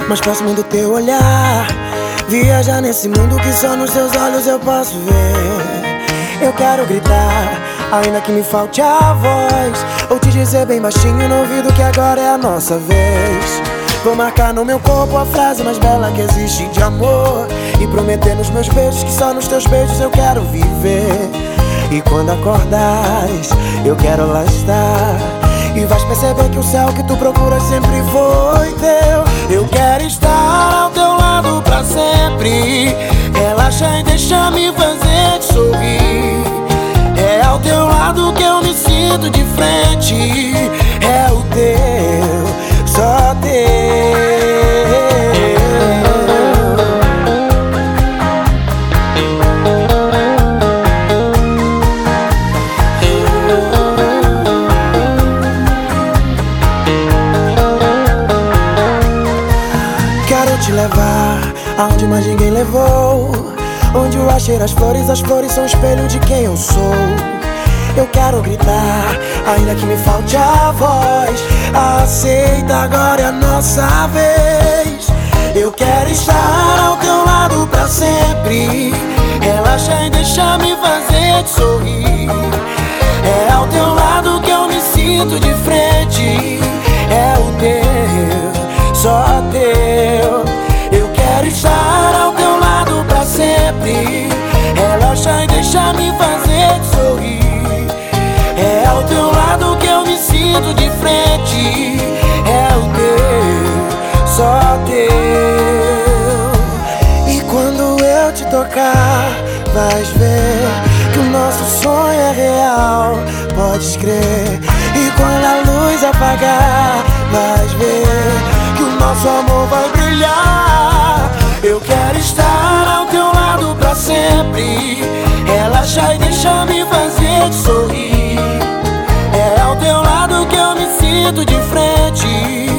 mais próximo do teu olhar. Viajar nesse mundo que só nos teus olhos eu posso ver. Eu quero gritar, ainda que me falte a voz, ou te dizer bem baixinho no ouvido que agora é a nossa vez. Vou marcar no meu corpo a frase mais bela que existe de amor, e prometer nos meus beijos que só nos teus beijos eu quero viver. E quando acordares, eu quero lá estar, e vais perceber que o céu que tu procuras sempre foi teu. Eu quero estar ao teu lado pra sempre, relaxa e deixa-me fazer te sorrir. É ao teu lado que eu me sinto de frente, é o teu, só teu. Quero te levar aonde mais ninguém levou, onde o ar cheira as flores são espelho de quem eu sou. Eu quero gritar, ainda que me falte a voz, aceita, agora é a nossa vez. Eu quero estar ao teu lado pra sempre, relaxa e deixa-me fazer te sorrir. É ao teu lado que eu me sinto de frente, é o teu, só teu. Eu quero estar ao teu lado pra sempre, relaxa e deixa-me fazer te sorrir. É ao teu lado que eu me sinto de frente, é o teu, só teu. E quando eu te tocar, vais ver que o nosso sonho é real, podes crer. E quando a luz apagar, vais ver que o nosso amor vai brilhar. Eu quero estar ao teu lado pra sempre, relaxa e deixa-me fazer te sorrir. É ao teu lado que eu me sinto de frente,